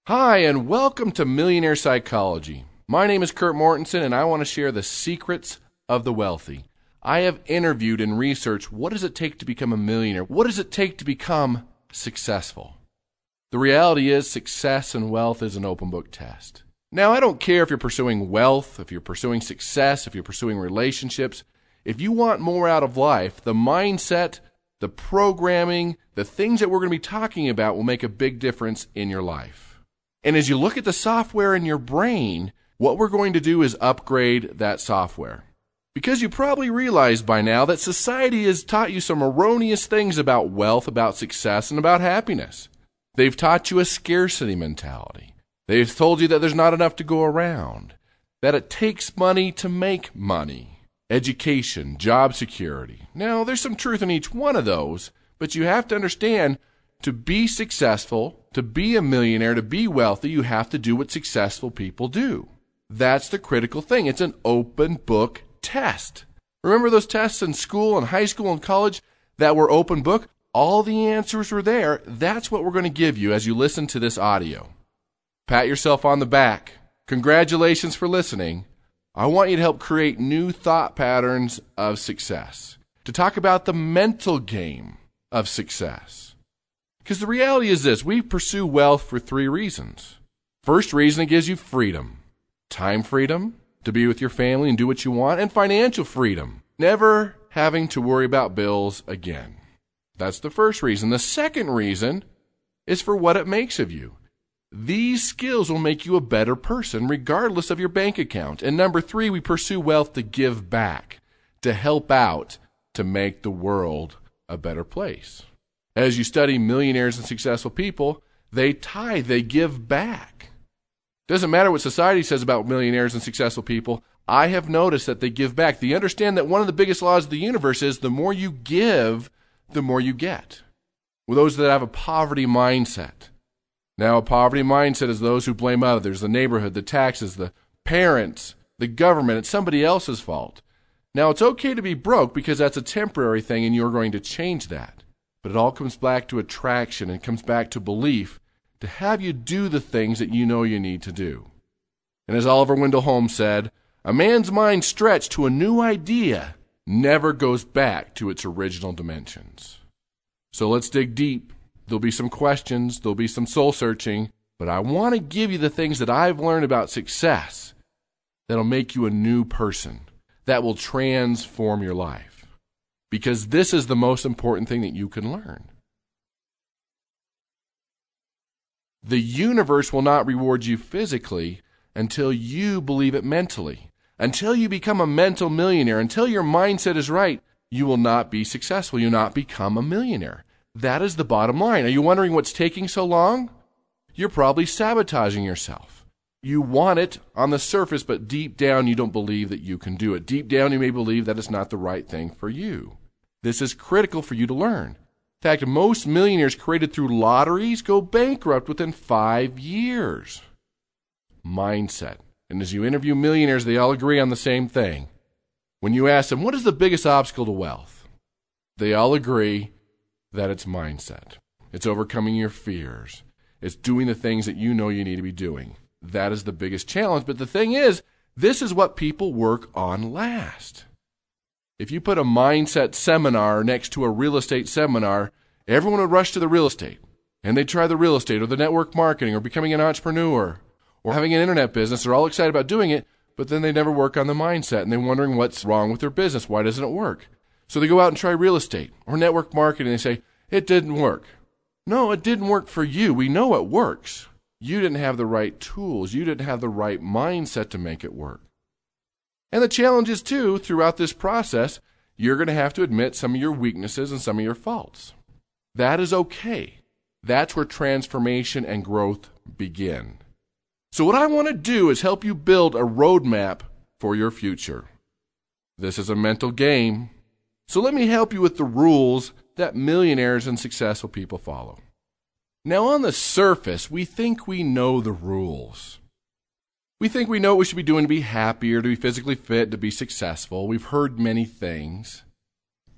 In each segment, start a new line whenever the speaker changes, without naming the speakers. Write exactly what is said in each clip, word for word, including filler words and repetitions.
Hi, and welcome to Millionaire Psychology. My name is Kurt Mortensen, and I want to share the secrets of the wealthy. I have interviewed and researched what does it take to become a millionaire? What does it take to become successful? The reality is success and wealth is an open book test. Now, I don't care if you're pursuing wealth, if you're pursuing success, if you're pursuing relationships. If you want more out of life, the mindset, the programming, the things that we're going to be talking about will make a big difference in your life. And as you look at the software in your brain, what we're going to do is upgrade that software. Because you probably realize by now that society has taught you some erroneous things about wealth, about success, and about happiness. They've taught you a scarcity mentality. They've told you that there's not enough to go around, that it takes money to make money, education, job security. Now, there's some truth in each one of those, but you have to understand to be successful, to be a millionaire, to be wealthy, you have to do what successful people do. That's the critical thing. It's an open book test. Remember those tests in school and high school and college that were open book? All the answers were there. That's what we're going to give you as you listen to this audio. Pat yourself on the back. Congratulations for listening. I want you to help create new thought patterns of success, to talk about the mental game of success. Because the reality is this, we pursue wealth for three reasons. First reason, it gives you freedom. Time freedom, to be with your family and do what you want, and financial freedom, never having to worry about bills again. That's the first reason. The second reason is for what it makes of you. These skills will make you a better person regardless of your bank account. And number three, we pursue wealth to give back, to help out, to make the world a better place. As you study millionaires and successful people, they tithe, they give back. Doesn't matter what society says about millionaires and successful people, I have noticed that they give back. They understand that one of the biggest laws of the universe is the more you give, the more you get. Well, those that have a poverty mindset. Now, a poverty mindset is those who blame others, the neighborhood, the taxes, the parents, the government. It's somebody else's fault. Now, it's okay to be broke because that's a temporary thing and you're going to change that. But it all comes back to attraction and comes back to belief to have you do the things that you know you need to do. And as Oliver Wendell Holmes said, a man's mind stretched to a new idea never goes back to its original dimensions. So let's dig deep. There'll be some questions, there'll be some soul searching, but I want to give you the things that I've learned about success that'll make you a new person, that will transform your life. Because this is the most important thing that you can learn. The universe will not reward you physically until you believe it mentally. Until you become a mental millionaire, until your mindset is right, you will not be successful. You'll not become a millionaire. That is the bottom line. Are you wondering what's taking so long? You're probably sabotaging yourself. You want it on the surface, but deep down you don't believe that you can do it. Deep down you may believe that it's not the right thing for you. This is critical for you to learn. In fact, most millionaires created through lotteries go bankrupt within five years. Mindset. And as you interview millionaires, they all agree on the same thing. When you ask them, what is the biggest obstacle to wealth? They all agree that it's mindset. It's overcoming your fears. It's doing the things that you know you need to be doing. That is the biggest challenge. But the thing is, this is what people work on last. If you put a mindset seminar next to a real estate seminar, everyone would rush to the real estate. And they'd try the real estate or the network marketing or becoming an entrepreneur or having an internet business. They're all excited about doing it, but then they never work on the mindset. And they're wondering what's wrong with their business. Why doesn't it work? So they go out and try real estate or network marketing. And they say, it didn't work. No, it didn't work for you. We know it works. You didn't have the right tools. You didn't have the right mindset to make it work. And the challenge is, too, throughout this process, you're going to have to admit some of your weaknesses and some of your faults. That is okay. That's where transformation and growth begin. So what I want to do is help you build a roadmap for your future. This is a mental game. So let me help you with the rules that millionaires and successful people follow. Now, on the surface, we think we know the rules. We think we know what we should be doing to be happier, to be physically fit, to be successful. We've heard many things.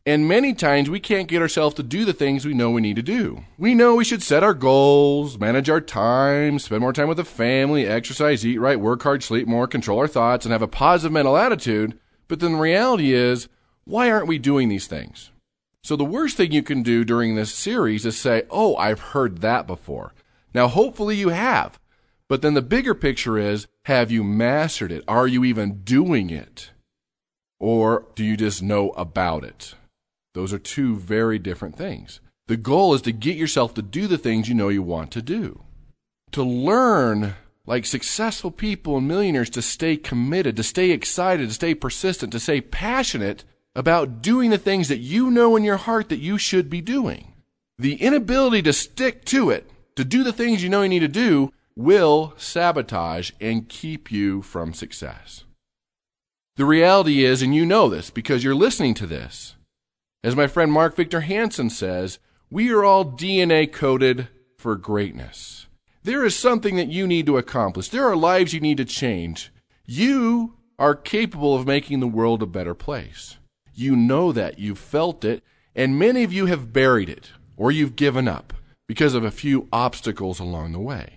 And many times we can't get ourselves to do the things we know we need to do. We know we should set our goals, manage our time, spend more time with the family, exercise, eat right, work hard, sleep more, control our thoughts, and have a positive mental attitude. But then the reality is, why aren't we doing these things? So the worst thing you can do during this series is say, oh, I've heard that before. Now, hopefully you have. But then the bigger picture is, have you mastered it? Are you even doing it? Or do you just know about it? Those are two very different things. The goal is to get yourself to do the things you know you want to do. To learn, like successful people and millionaires, to stay committed, to stay excited, to stay persistent, to stay passionate about doing the things that you know in your heart that you should be doing. The inability to stick to it, to do the things you know you need to do, will sabotage and keep you from success. The reality is, and you know this because you're listening to this, as my friend Mark Victor Hansen says, we are all D N A coded for greatness. There is something that you need to accomplish. There are lives you need to change. You are capable of making the world a better place. You know that. You've felt it. And many of you have buried it, or you've given up because of a few obstacles along the way.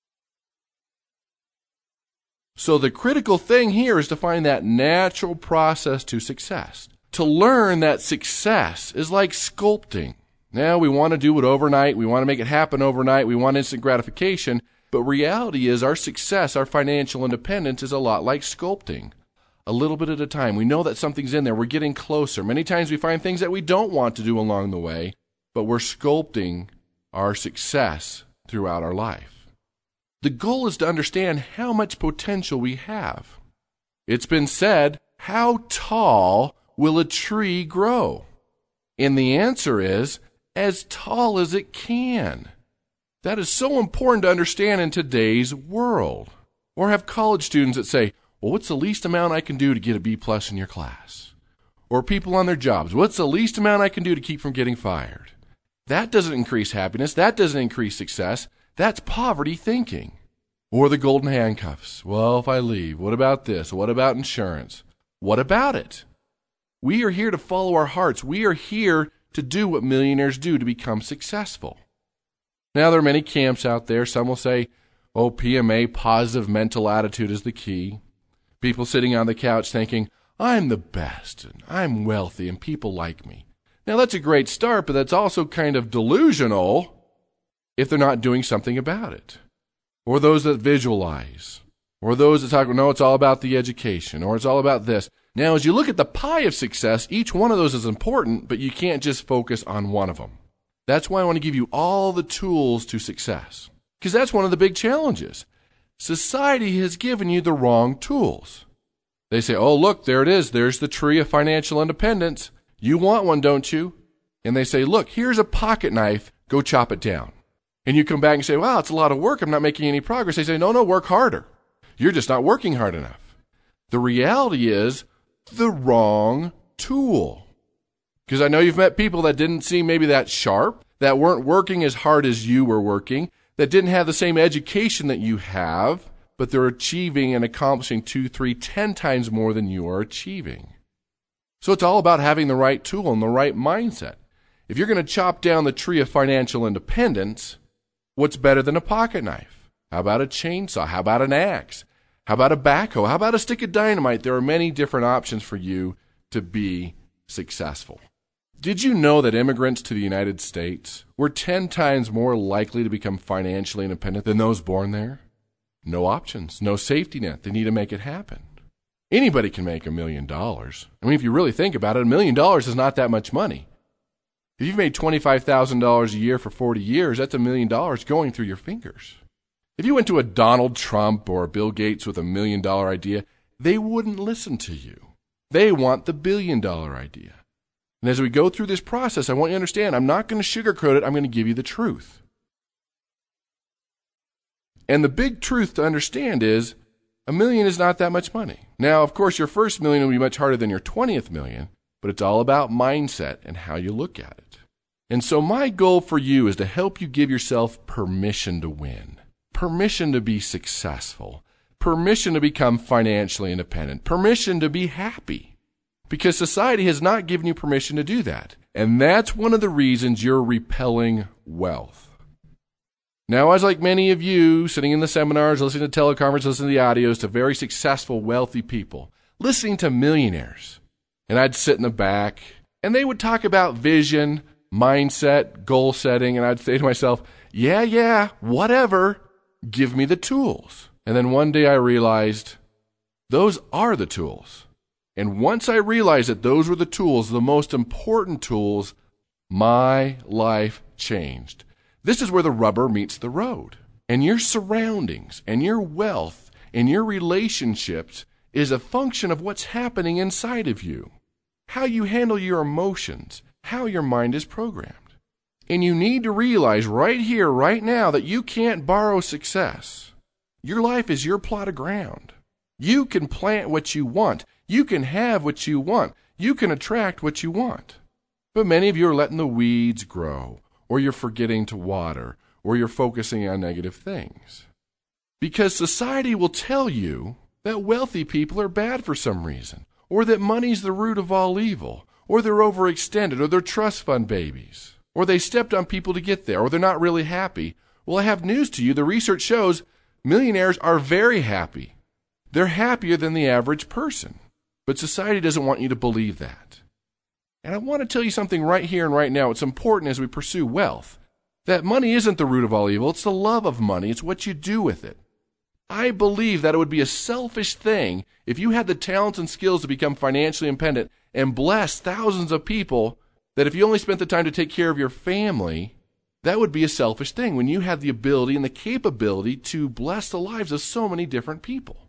So the critical thing here is to find that natural process to success. To learn that success is like sculpting. Now, we want to do it overnight. We want to make it happen overnight. We want instant gratification. But reality is our success, our financial independence is a lot like sculpting. A little bit at a time. We know that something's in there. We're getting closer. Many times we find things that we don't want to do along the way, but we're sculpting our success throughout our life. The goal is to understand how much potential we have. It's been said, how tall will a tree grow? And the answer is, as tall as it can. That is so important to understand in today's world. Or have college students that say, well, what's the least amount I can do to get a B plus in your class? Or people on their jobs, what's the least amount I can do to keep from getting fired? That doesn't increase happiness. That doesn't increase success. That's poverty thinking. Or the golden handcuffs. Well, if I leave, what about this? What about insurance? What about it? We are here to follow our hearts. We are here to do what millionaires do to become successful. Now, there are many camps out there. Some will say, oh, P M A, positive mental attitude is the key. People sitting on the couch thinking, I'm the best, and I'm wealthy, and people like me. Now, that's a great start, but that's also kind of delusional if they're not doing something about it. Or those that visualize. Or those that talk, no, it's all about the education, or it's all about this. Now, as you look at the pie of success, each one of those is important, but you can't just focus on one of them. That's why I want to give you all the tools to success. Because that's one of the big challenges. Society has given you the wrong tools. They say, oh, look, there it is. There's the tree of financial independence. You want one, don't you? And they say, look, here's a pocket knife. Go chop it down. And you come back and say, wow, it's a lot of work. I'm not making any progress. They say, no, no, work harder. You're just not working hard enough. The reality is the wrong tool. Because I know you've met people that didn't seem maybe that sharp, that weren't working as hard as you were working, that didn't have the same education that you have, but they're achieving and accomplishing two, three, ten times more than you are achieving. So it's all about having the right tool and the right mindset. If you're going to chop down the tree of financial independence, what's better than a pocket knife? How about a chainsaw? How about an axe? How about a backhoe? How about a stick of dynamite? There are many different options for you to be successful. Did you know that immigrants to the United States were ten times more likely to become financially independent than those born there? No options, no safety net. They need to make it happen. Anybody can make a million dollars. I mean, if you really think about it, a million dollars is not that much money. If you've made twenty-five thousand dollars a year for forty years, that's a million dollars going through your fingers. If you went to a Donald Trump or a Bill Gates with a million dollar idea, they wouldn't listen to you. They want the billion dollar idea. And as we go through this process, I want you to understand, I'm not going to sugarcoat it. I'm going to give you the truth. And the big truth to understand is a million is not that much money. Now, of course, your first million will be much harder than your twentieth million, but it's all about mindset and how you look at it. And so my goal for you is to help you give yourself permission to win, permission to be successful, permission to become financially independent, permission to be happy. because society has not given you permission to do that. And that's one of the reasons you're repelling wealth. Now, I was like many of you, sitting in the seminars, listening to teleconferences, listening to the audios to very successful, wealthy people, listening to millionaires. And I'd sit in the back, and they would talk about vision, mindset, goal setting, and I'd say to myself, yeah, yeah, whatever, give me the tools. And then one day I realized those are the tools. And once I realized that those were the tools, the most important tools, my life changed. This is where the rubber meets the road. And your surroundings and your wealth and your relationships is a function of what's happening inside of you, how you handle your emotions, how your mind is programmed. And you need to realize right here, right now, that you can't borrow success. Your life is your plot of ground. You can plant what you want. You can have what you want. You can attract what you want. But many of you are letting the weeds grow, or you're forgetting to water, or you're focusing on negative things. Because society will tell you that wealthy people are bad for some reason, or that money's the root of all evil, or they're overextended, or they're trust fund babies, or they stepped on people to get there, or they're not really happy. Well, I have news to you. The research shows millionaires are very happy. They're happier than the average person. But society doesn't want you to believe that. And I want to tell you something right here and right now. It's important as we pursue wealth, that money isn't the root of all evil. It's the love of money. It's what you do with it. I believe that it would be a selfish thing if you had the talents and skills to become financially independent and bless thousands of people, that if you only spent the time to take care of your family, that would be a selfish thing when you have the ability and the capability to bless the lives of so many different people.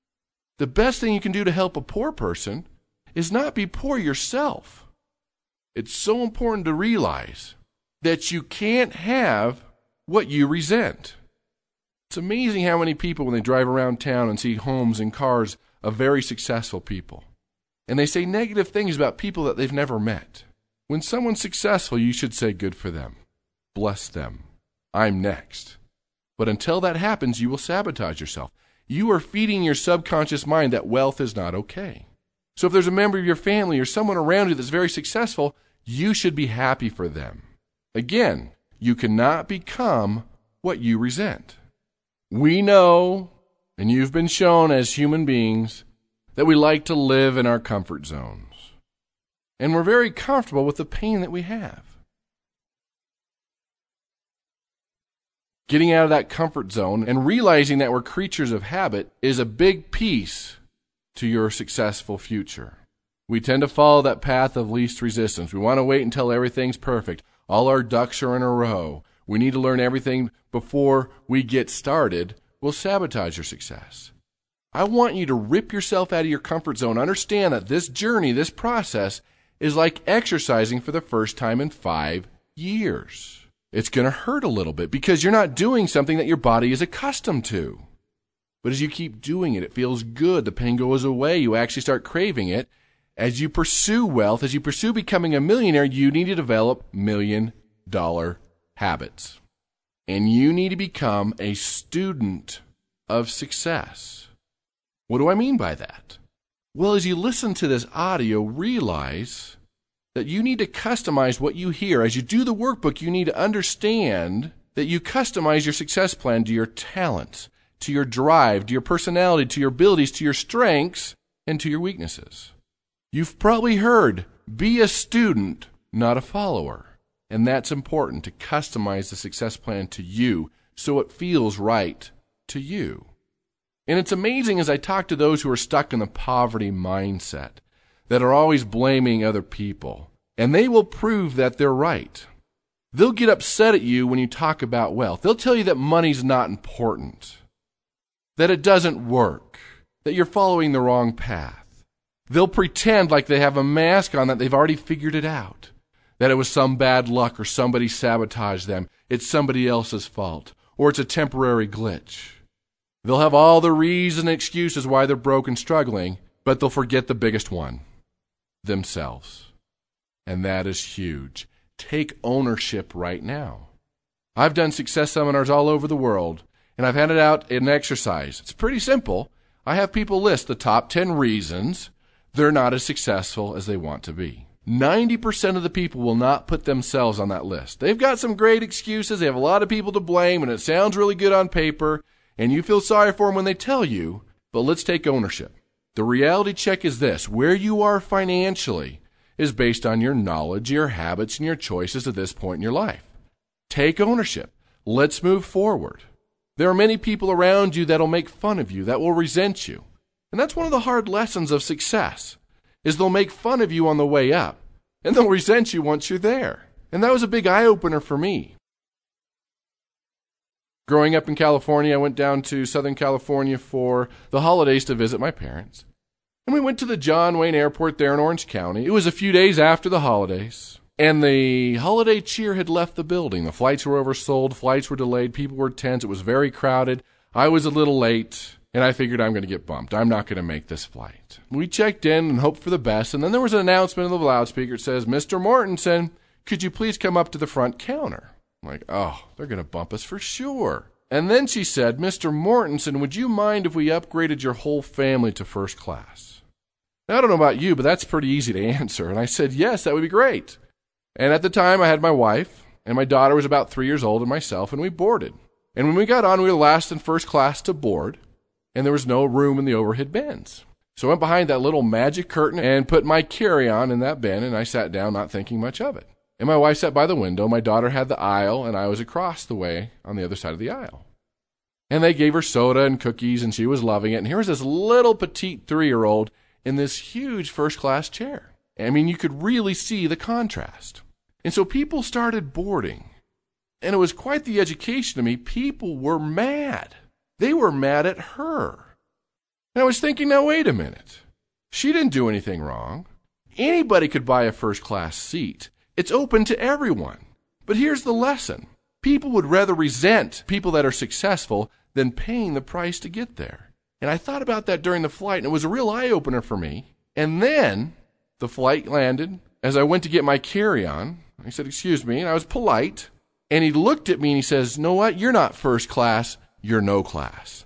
The best thing you can do to help a poor person is not be poor yourself. It's so important to realize that you can't have what you resent. It's amazing how many people, when they drive around town and see homes and cars of very successful people, and they say negative things about people that they've never met. When someone's successful, you should say, good for them. Bless them. I'm next. But until that happens, you will sabotage yourself. You are feeding your subconscious mind that wealth is not okay. So if there's a member of your family or someone around you that's very successful, you should be happy for them. Again, you cannot become what you resent. We know, and you've been shown as human beings, that we like to live in our comfort zones. And we're very comfortable with the pain that we have. Getting out of that comfort zone and realizing that we're creatures of habit is a big piece to your successful future. We tend to follow that path of least resistance. We want to wait until everything's perfect. All our ducks are in a row. We need to learn everything before we get started. Will sabotage your success. I want you to rip yourself out of your comfort zone. Understand that this journey, this process, is like exercising for the first time in five years. It's going to hurt a little bit because you're not doing something that your body is accustomed to. But as you keep doing it, it feels good. The pain goes away. You actually start craving it. As you pursue wealth, as you pursue becoming a millionaire, you need to develop million dollar habits. And you need to become a student of success. What do I mean by that? Well, as you listen to this audio, realize that you need to customize what you hear. As you do the workbook, you need to understand that you customize your success plan to your talents, to your drive, to your personality, to your abilities, to your strengths, and to your weaknesses. You've probably heard, be a student, not a follower. And that's important, to customize the success plan to you so it feels right to you. And it's amazing as I talk to those who are stuck in the poverty mindset, that are always blaming other people, and they will prove that they're right. They'll get upset at you when you talk about wealth. They'll tell you that money's not important, that it doesn't work, that you're following the wrong path. They'll pretend like they have a mask on, that they've already figured it out, that it was some bad luck or somebody sabotaged them, it's somebody else's fault, or it's a temporary glitch. They'll have all the reasons and excuses why they're broke and struggling, but they'll forget the biggest one, themselves. And that is huge. Take ownership right now. I've done success seminars all over the world, and I've handed out an exercise. It's pretty simple. I have people list the top ten reasons they're not as successful as they want to be. ninety percent of the people will not put themselves on that list. They've got some great excuses. They have a lot of people to blame, and it sounds really good on paper, and you feel sorry for them when they tell you, but let's take ownership. The reality check is this: where you are financially is based on your knowledge, your habits, and your choices at this point in your life. Take ownership. Let's move forward. There are many people around you that will make fun of you, that will resent you. And that's one of the hard lessons of success, is they'll make fun of you on the way up, and they'll resent you once you're there. And that was a big eye-opener for me. Growing up in California, I went down to Southern California for the holidays to visit my parents. And we went to the John Wayne Airport there in Orange County. It was a few days after the holidays, and the holiday cheer had left the building. The flights were oversold, flights were delayed, people were tense, it was very crowded. I was a little late, and I figured I'm going to get bumped. I'm not going to make this flight. We checked in and hoped for the best, and then there was an announcement in the loudspeaker. It says, "Mister Mortensen, could you please come up to the front counter?" I'm like, oh, they're going to bump us for sure. And then she said, "Mister Mortensen, would you mind if we upgraded your whole family to first class?" Now, I don't know about you, but that's pretty easy to answer. And I said, yes, that would be great. And at the time, I had my wife, and my daughter was about three years old, and myself, and we boarded. And when we got on, we were last in first class to board, and there was no room in the overhead bins. So I went behind that little magic curtain and put my carry-on in that bin, and I sat down not thinking much of it. And my wife sat by the window, my daughter had the aisle, and I was across the way on the other side of the aisle. And they gave her soda and cookies, and she was loving it. And here was this little petite three-year-old in this huge first-class chair. I mean, you could really see the contrast. And so people started boarding, and it was quite the education to me. People were mad. They were mad at her. And I was thinking, now wait a minute. She didn't do anything wrong. Anybody could buy a first-class seat. It's open to everyone. But here's the lesson. People would rather resent people that are successful than paying the price to get there. And I thought about that during the flight, and it was a real eye-opener for me. And then the flight landed. As I went to get my carry-on, I said, "Excuse me," and I was polite. And he looked at me and he says, "Know what? You're not first class, you're no class."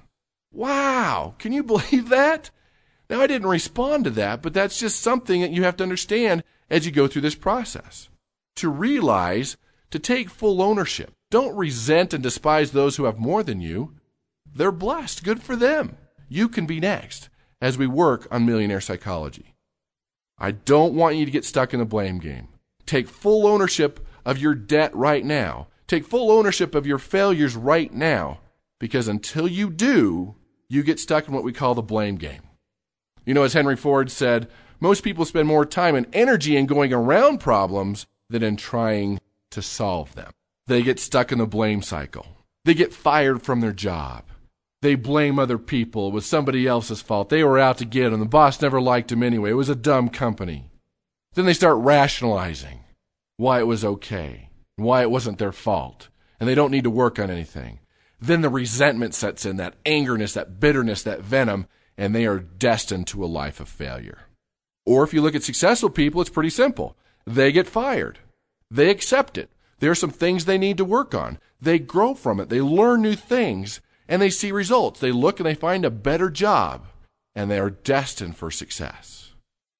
Wow, can you believe that? Now, I didn't respond to that, but that's just something that you have to understand as you go through this process. To realize, to take full ownership. Don't resent and despise those who have more than you. They're blessed. Good for them. You can be next as we work on millionaire psychology. I don't want you to get stuck in the blame game. Take full ownership of your debt right now. Take full ownership of your failures right now, because until you do, you get stuck in what we call the blame game. You know, as Henry Ford said, most people spend more time and energy in going around problems than in trying to solve them. They get stuck in the blame cycle. They get fired from their job. They blame other people. It was somebody else's fault. They were out to get them. The boss never liked them anyway. It was a dumb company. Then they start rationalizing why it was okay, and why it wasn't their fault, and they don't need to work on anything. Then the resentment sets in, that angerness, that bitterness, that venom, and they are destined to a life of failure. Or if you look at successful people, it's pretty simple. They get fired. They accept it. There are some things they need to work on. They grow from it. They learn new things. And they see results. They look and they find a better job, and they are destined for success.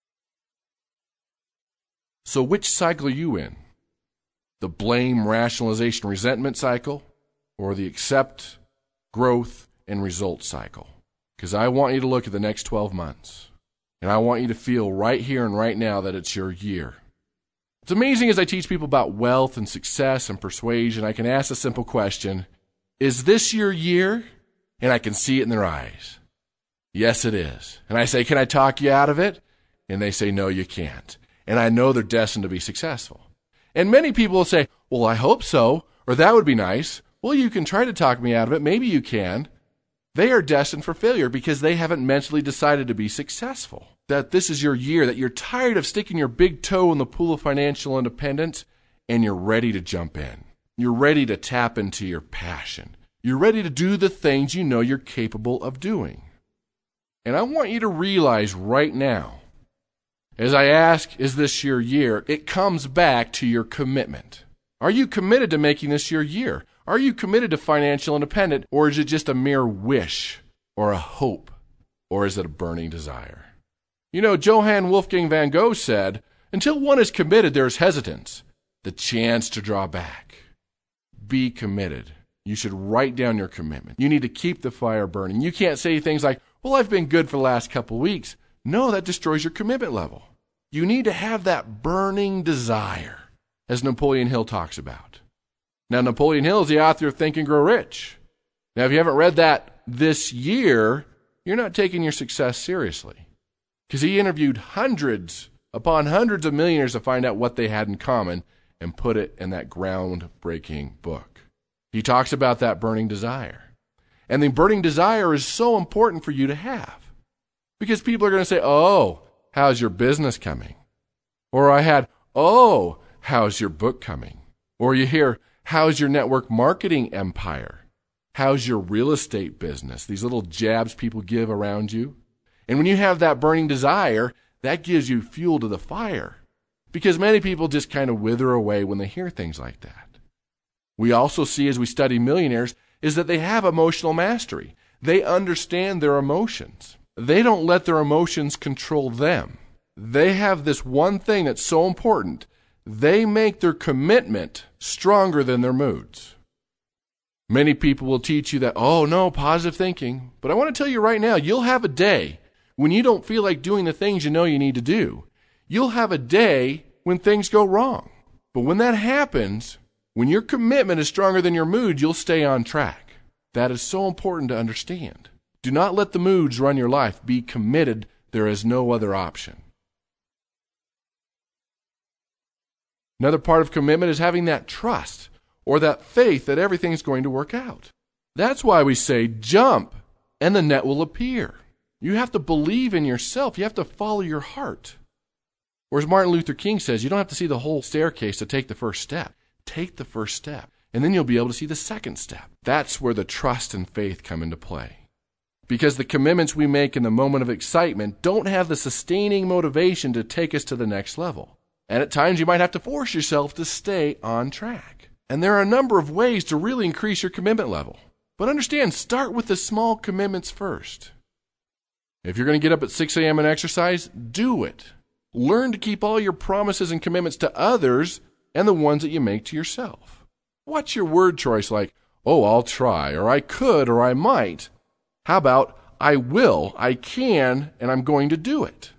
So which cycle are you in? The blame, rationalization, resentment cycle, or the accept, growth, and result cycle? Because I want you to look at the next twelve months, and I want you to feel right here and right now that it's your year. It's amazing as I teach people about wealth and success and persuasion, I can ask a simple question. Is this your year? And I can see it in their eyes. Yes, it is. And I say, can I talk you out of it? And they say, no, you can't. And I know they're destined to be successful. And many people will say, well, I hope so, or that would be nice. Well, you can try to talk me out of it. Maybe you can. They are destined for failure because they haven't mentally decided to be successful. That this is your year, that you're tired of sticking your big toe in the pool of financial independence, and you're ready to jump in. You're ready to tap into your passion. You're ready to do the things you know you're capable of doing. And I want you to realize right now, as I ask, is this your year? It comes back to your commitment. Are you committed to making this your year? Are you committed to financial independence, or is it just a mere wish or a hope, or is it a burning desire? You know, Johann Wolfgang van Gogh said, until one is committed, there is hesitance, the chance to draw back. Be committed. You should write down your commitment. You need to keep the fire burning. You can't say things like, well, I've been good for the last couple of weeks. No, that destroys your commitment level. You need to have that burning desire, as Napoleon Hill talks about. Now, Napoleon Hill is the author of Think and Grow Rich. Now, if you haven't read that this year, you're not taking your success seriously. Because he interviewed hundreds upon hundreds of millionaires to find out what they had in common and put it in that groundbreaking book. He talks about that burning desire. And the burning desire is so important for you to have. Because people are going to say, oh, how's your business coming? Or I had, oh, how's your book coming? Or you hear, how's your network marketing empire? How's your real estate business? These little jabs people give around you. And when you have that burning desire, that gives you fuel to the fire. Because many people just kind of wither away when they hear things like that. We also see as we study millionaires is that they have emotional mastery. They understand their emotions. They don't let their emotions control them. They have this one thing that's so important. They make their commitment stronger than their moods. Many people will teach you that, oh no, positive thinking. But I want to tell you right now, you'll have a day when you don't feel like doing the things you know you need to do. You'll have a day when things go wrong. But when that happens, when your commitment is stronger than your mood, you'll stay on track. That is so important to understand. Do not let the moods run your life. Be committed. There is no other option. Another part of commitment is having that trust or that faith that everything's going to work out. That's why we say jump and the net will appear. You have to believe in yourself. You have to follow your heart. Or as Martin Luther King says, you don't have to see the whole staircase to take the first step. Take the first step, and then you'll be able to see the second step. That's where the trust and faith come into play. Because the commitments we make in the moment of excitement don't have the sustaining motivation to take us to the next level. And at times you might have to force yourself to stay on track. And there are a number of ways to really increase your commitment level. But understand, start with the small commitments first. If you're going to get up at six a.m. and exercise, do it. Learn to keep all your promises and commitments to others and the ones that you make to yourself. What's your word choice like, oh, I'll try, or I could, or I might? How about, I will, I can, and I'm going to do it?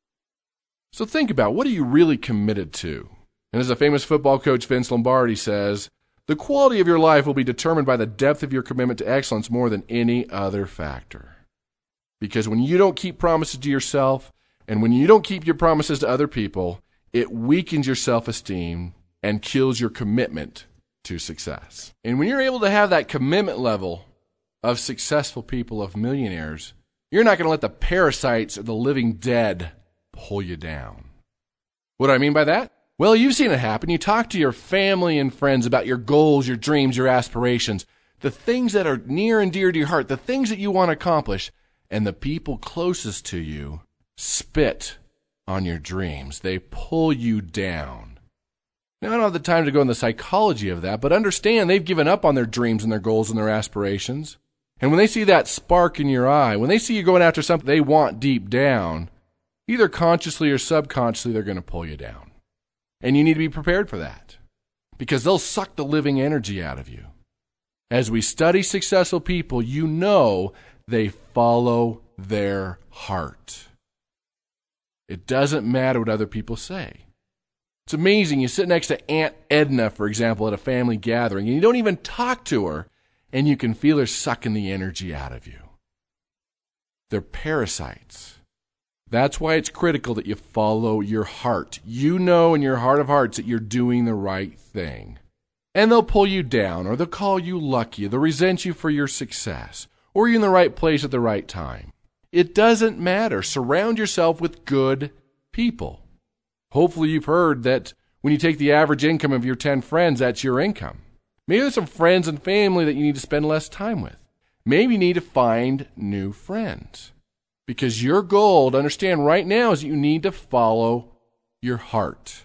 So think about, what are you really committed to? And as the famous football coach Vince Lombardi says, the quality of your life will be determined by the depth of your commitment to excellence more than any other factor. Because when you don't keep promises to yourself, and when you don't keep your promises to other people, it weakens your self-esteem and kills your commitment to success. And when you're able to have that commitment level of successful people, of millionaires, you're not going to let the parasites or the living dead pull you down. What do I mean by that? Well, you've seen it happen. You talk to your family and friends about your goals, your dreams, your aspirations, the things that are near and dear to your heart, the things that you want to accomplish, and the people closest to you spit on your dreams. They pull you down. Now, I don't have the time to go into the psychology of that, but understand they've given up on their dreams and their goals and their aspirations. And when they see that spark in your eye, when they see you going after something they want deep down, either consciously or subconsciously, they're going to pull you down. And you need to be prepared for that, because they'll suck the living energy out of you. As we study successful people, you know they follow their heart. It doesn't matter what other people say. It's amazing. You sit next to Aunt Edna, for example, at a family gathering, and you don't even talk to her, and you can feel her sucking the energy out of you. They're parasites. That's why it's critical that you follow your heart. You know in your heart of hearts that you're doing the right thing. And they'll pull you down, or they'll call you lucky, they'll resent you for your success, or you're in the right place at the right time. It doesn't matter. Surround yourself with good people. Hopefully you've heard that when you take the average income of your ten friends, that's your income. Maybe there's some friends and family that you need to spend less time with. Maybe you need to find new friends. Because your goal to understand right now is that you need to follow your heart.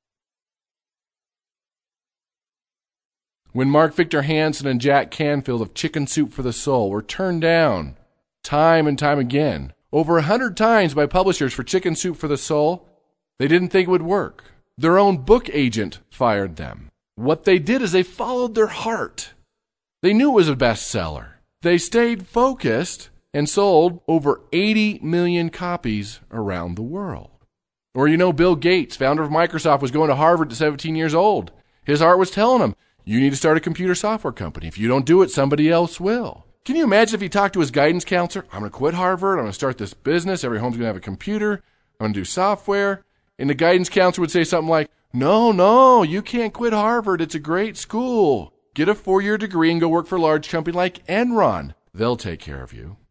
When Mark Victor Hansen and Jack Canfield of Chicken Soup for the Soul were turned down time and time again, over a hundred times by publishers for Chicken Soup for the Soul. They didn't think it would work. Their own book agent fired them. What they did is they followed their heart. They knew it was a bestseller. They stayed focused and sold over eighty million copies around the world. Or you know, Bill Gates, founder of Microsoft, was going to Harvard at seventeen years old. His heart was telling him, you need to start a computer software company. If you don't do it, somebody else will. Can you imagine if he talked to his guidance counselor? I'm going to quit Harvard. I'm going to start this business. Every home's going to have a computer. I'm going to do software. And the guidance counselor would say something like, no, no, you can't quit Harvard. It's a great school. Get a four-year degree and go work for a large company like Enron. They'll take care of you.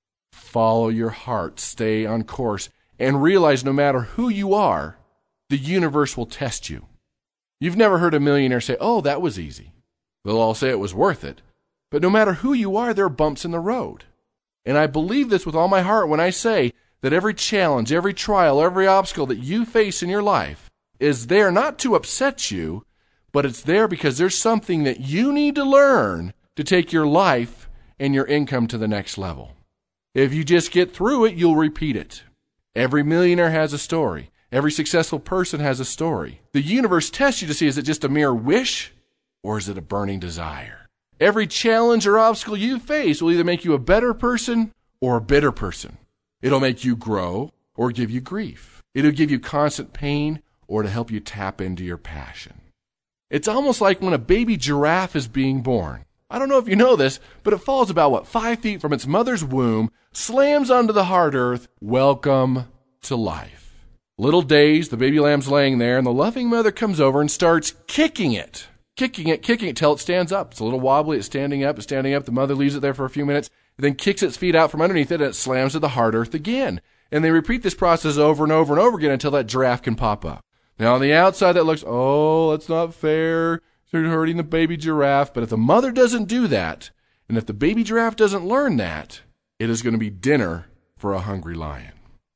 Follow your heart. Stay on course. And realize no matter who you are, the universe will test you. You've never heard a millionaire say, oh, that was easy. They'll all say it was worth it. But no matter who you are, there are bumps in the road. And I believe this with all my heart when I say that every challenge, every trial, every obstacle that you face in your life is there not to upset you, but it's there because there's something that you need to learn to take your life and your income to the next level. If you just get through it, you'll repeat it. Every millionaire has a story. Every successful person has a story. The universe tests you to see, is it just a mere wish or is it a burning desire? Every challenge or obstacle you face will either make you a better person or a bitter person. It'll make you grow or give you grief. It'll give you constant pain or to help you tap into your passion. It's almost like when a baby giraffe is being born. I don't know if you know this, but it falls about, what, five feet from its mother's womb, slams onto the hard earth. Welcome to life. Little dazed, the baby lamb's laying there, and the loving mother comes over and starts kicking it. Kicking it, kicking it till it stands up. It's a little wobbly. It's standing up. It's standing up. The mother leaves it there for a few minutes, then kicks its feet out from underneath it, and it slams to the hard earth again. And they repeat this process over and over and over again until that giraffe can pop up. Now, on the outside, that looks, oh, that's not fair. They're hurting the baby giraffe. But if the mother doesn't do that, and if the baby giraffe doesn't learn that, it is going to be dinner for a hungry lion.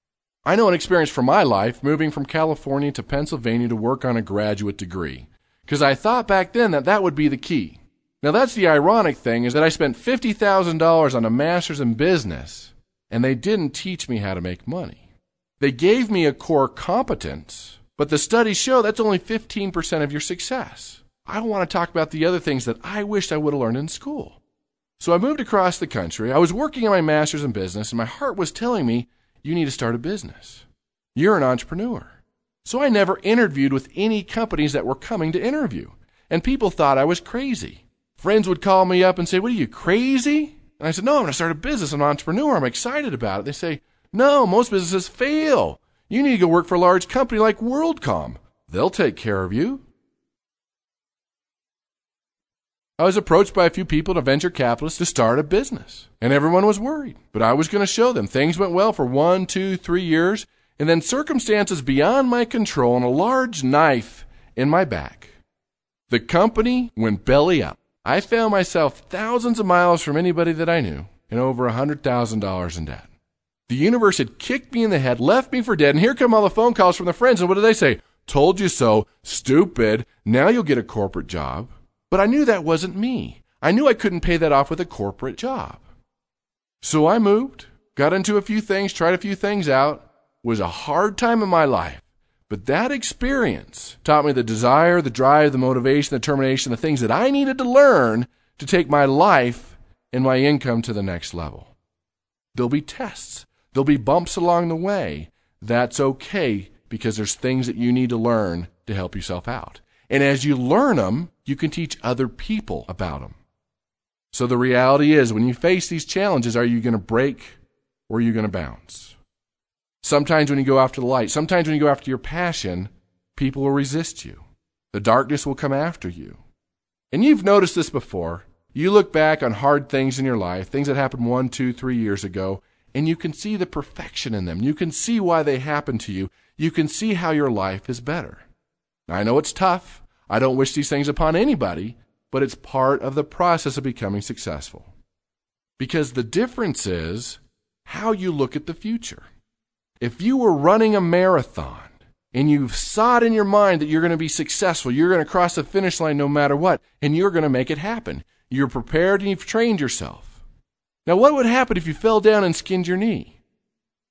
I know an experience from my life moving from California to Pennsylvania to work on a graduate degree. Because I thought back then that that would be the key. Now that's the ironic thing, is that I spent fifty thousand dollars on a master's in business, and they didn't teach me how to make money. They gave me a core competence, but the studies show that's only fifteen percent of your success. I want to talk about the other things that I wished I would have learned in school. So I moved across the country. I was working on my master's in business, and my heart was telling me, you need to start a business. You're an entrepreneur. So I never interviewed with any companies that were coming to interview. And people thought I was crazy. Friends would call me up and say, what are you, crazy? And I said, no, I'm going to start a business. I'm an entrepreneur. I'm excited about it. They say, no, most businesses fail. You need to go work for a large company like WorldCom. They'll take care of you. I was approached by a few people, a venture capitalist, to start a business. And everyone was worried. But I was going to show them. Things went well for one, two, three years. And then circumstances beyond my control and a large knife in my back. The company went belly up. I found myself thousands of miles from anybody that I knew and over one hundred thousand dollars in debt. The universe had kicked me in the head, left me for dead, and here come all the phone calls from the friends. And what do they say? Told you so, stupid, now you'll get a corporate job. But I knew that wasn't me. I knew I couldn't pay that off with a corporate job. So I moved, got into a few things, tried a few things out. It was a hard time in my life. But that experience taught me the desire, the drive, the motivation, the determination, the things that I needed to learn to take my life and my income to the next level. There'll be tests. There'll be bumps along the way. That's okay, because there's things that you need to learn to help yourself out. And as you learn them, you can teach other people about them. So the reality is, when you face these challenges, are you going to break or are you going to bounce? Sometimes when you go after the light, sometimes when you go after your passion, people will resist you. The darkness will come after you. And you've noticed this before. You look back on hard things in your life, things that happened one, two, three years ago, and you can see the perfection in them. You can see why they happened to you. You can see how your life is better. Now, I know it's tough. I don't wish these things upon anybody, but it's part of the process of becoming successful. Because the difference is how you look at the future. If you were running a marathon and you saw it in your mind that you're going to be successful, you're going to cross the finish line no matter what, and you're going to make it happen. You're prepared and you've trained yourself. Now, what would happen if you fell down and skinned your knee?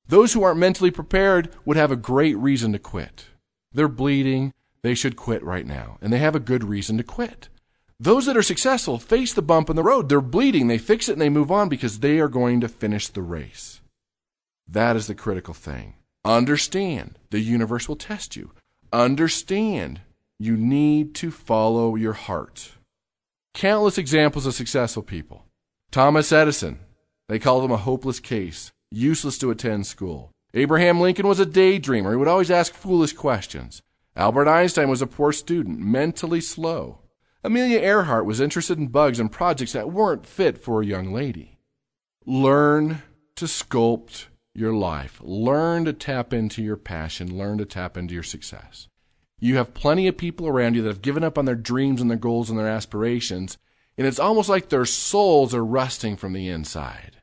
Those who aren't mentally prepared would have a great reason to quit. They're bleeding. They should quit right now. And they have a good reason to quit. Those that are successful face the bump in the road. They're bleeding. They fix it and they move on because they are going to finish the race. That is the critical thing. Understand the universe will test you. Understand you need to follow your heart. Countless examples of successful people. Thomas Edison, they called him a hopeless case, useless to attend school. Abraham Lincoln was a daydreamer. He would always ask foolish questions. Albert Einstein was a poor student, mentally slow. Amelia Earhart was interested in bugs and projects that weren't fit for a young lady. Learn to sculpt your life. Learn to tap into your passion. Learn to tap into your success. You have plenty of people around you that have given up on their dreams and their goals and their aspirations, and it's almost like their souls are rusting from the inside.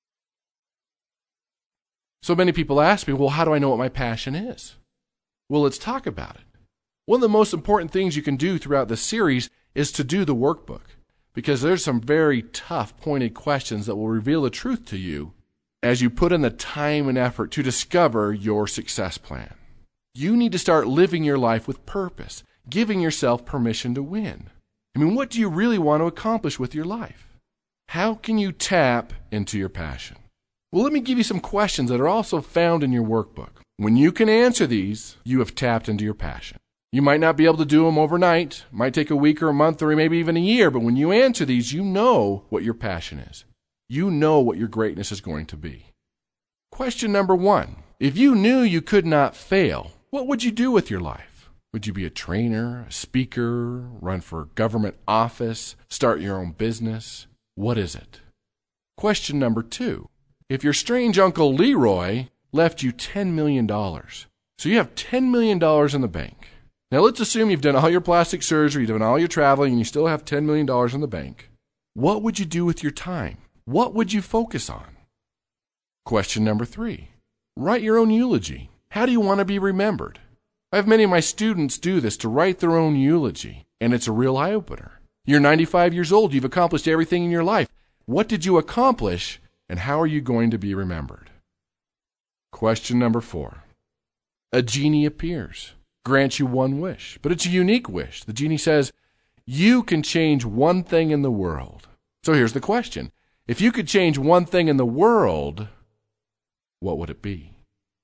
So many people ask me, well, how do I know what my passion is? Well, let's talk about it. One of the most important things you can do throughout this series is to do the workbook, because there's some very tough, pointed questions that will reveal the truth to you as you put in the time and effort to discover your success plan. You need to start living your life with purpose, giving yourself permission to win. I mean, what do you really want to accomplish with your life? How can you tap into your passion? Well, let me give you some questions that are also found in your workbook. When you can answer these, you have tapped into your passion. You might not be able to do them overnight. It might take a week or a month or maybe even a year, but when you answer these, you know what your passion is. You know what your greatness is going to be. Question number one. If you knew you could not fail, what would you do with your life? Would you be a trainer, a speaker, run for government office, start your own business? What is it? Question number two. If your strange Uncle Leroy left you ten million dollars, so you have ten million dollars in the bank. Now let's assume you've done all your plastic surgery, you've done all your traveling, and you still have ten million dollars in the bank. What would you do with your time? What would you focus on? Question number three. Write your own eulogy. How do you want to be remembered? I have many of my students do this, to write their own eulogy, and it's a real eye-opener. You're ninety-five years old. You've accomplished everything in your life. What did you accomplish, and how are you going to be remembered? Question number four. A genie appears, grants you one wish, but it's a unique wish. The genie says, you can change one thing in the world. So here's the question. If you could change one thing in the world, what would it be?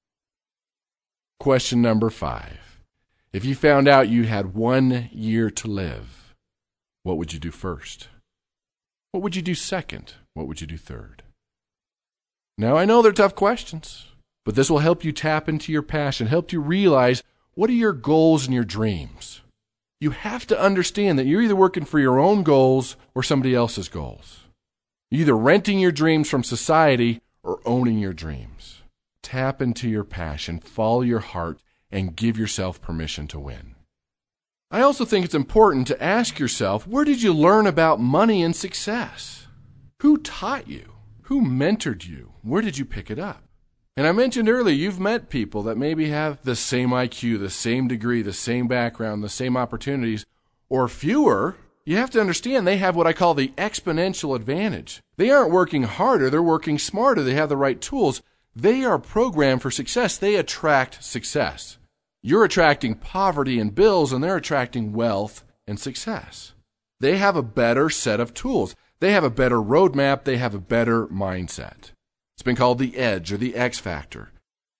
Question number five. If you found out you had one year to live, what would you do first? What would you do second? What would you do third? Now, I know they're tough questions, but this will help you tap into your passion, help you realize what are your goals and your dreams. You have to understand that you're either working for your own goals or somebody else's goals. You're either renting your dreams from society or owning your dreams. Tap into your passion, follow your heart, and give yourself permission to win. I also think it's important to ask yourself, where did you learn about money and success? Who taught you? Who mentored you? Where did you pick it up? And I mentioned earlier, you've met people that maybe have the same I Q, the same degree, the same background, the same opportunities, or fewer. You have to understand they have what I call the exponential advantage. They aren't working harder, they're working smarter, they have the right tools. They are programmed for success. They attract success. You're attracting poverty and bills, and they're attracting wealth and success. They have a better set of tools. They have a better roadmap. They have a better mindset. It's been called the edge or the X factor.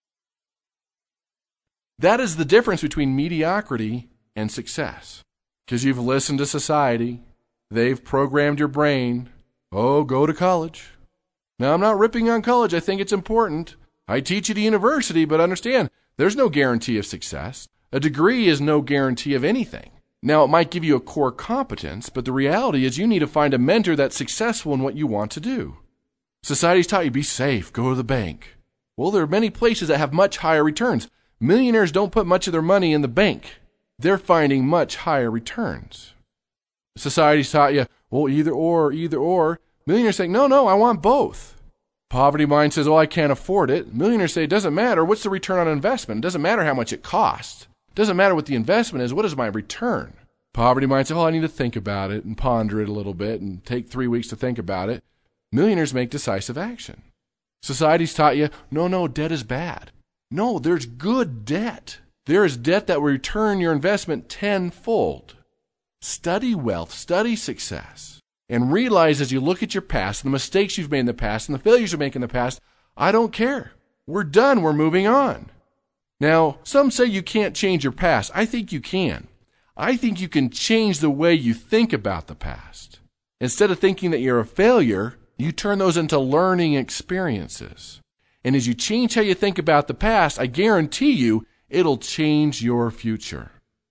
That is the difference between mediocrity and success. Because you've listened to society. They've programmed your brain. Oh, go to college. Now, I'm not ripping on college. I think it's important. I teach at a university, but understand, there's no guarantee of success. A degree is no guarantee of anything. Now, it might give you a core competence, but the reality is you need to find a mentor that's successful in what you want to do. Society's taught you, be safe, go to the bank. Well, there are many places that have much higher returns. Millionaires don't put much of their money in the bank. They're finding much higher returns. Society's taught you, well, either or, either or. Millionaires say, no, no, I want both. Poverty mind says, oh, I can't afford it. Millionaires say, it doesn't matter. What's the return on investment? It doesn't matter how much it costs. It doesn't matter what the investment is. What is my return? Poverty mind says, oh, I need to think about it and ponder it a little bit and take three weeks to think about it. Millionaires make decisive action. Society's taught you, no, no, debt is bad. No, there's good debt. There is debt that will return your investment tenfold. Study wealth, study success, and realize as you look at your past, the mistakes you've made in the past, and the failures you make in the past, I don't care. We're done. We're moving on. Now, some say you can't change your past. I think you can. I think you can change the way you think about the past. Instead of thinking that you're a failure, you turn those into learning experiences. And as you change how you think about the past, I guarantee you it'll change your future.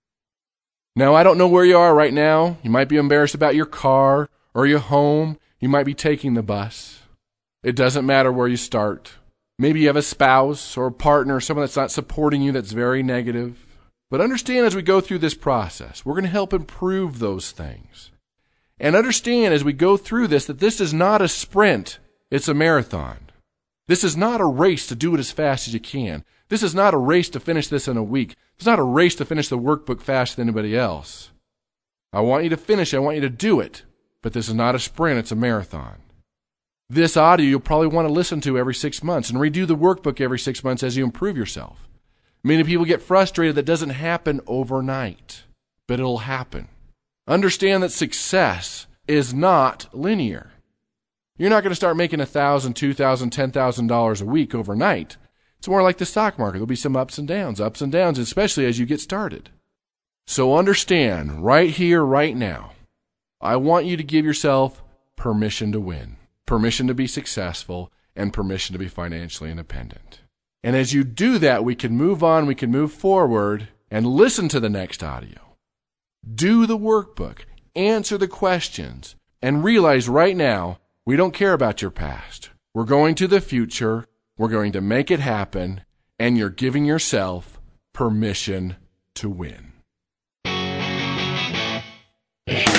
Now, I don't know where you are right now. You might be embarrassed about your car or your home. You might be taking the bus. It doesn't matter where you start. Maybe you have a spouse or a partner, someone that's not supporting you that's very negative. But understand as we go through this process, we're going to help improve those things. And understand as we go through this that this is not a sprint, it's a marathon. This is not a race to do it as fast as you can. This is not a race to finish this in a week. It's not a race to finish the workbook faster than anybody else. I want you to finish it. I want you to do it. But this is not a sprint, it's a marathon. This audio you'll probably want to listen to every six months and redo the workbook every six months as you improve yourself. Many people get frustrated that doesn't happen overnight, but it'll happen. Understand that success is not linear. You're not going to start making one thousand dollars, two thousand dollars, ten thousand dollars a week overnight. It's more like the stock market. There'll be some ups and downs, ups and downs, especially as you get started. So understand, right here, right now, I want you to give yourself permission to win, permission to be successful, and permission to be financially independent. And as you do that, we can move on, we can move forward, and listen to the next audio. Do the workbook, answer the questions, and realize right now, we don't care about your past. We're going to the future, we're going to make it happen, and you're giving yourself permission to win.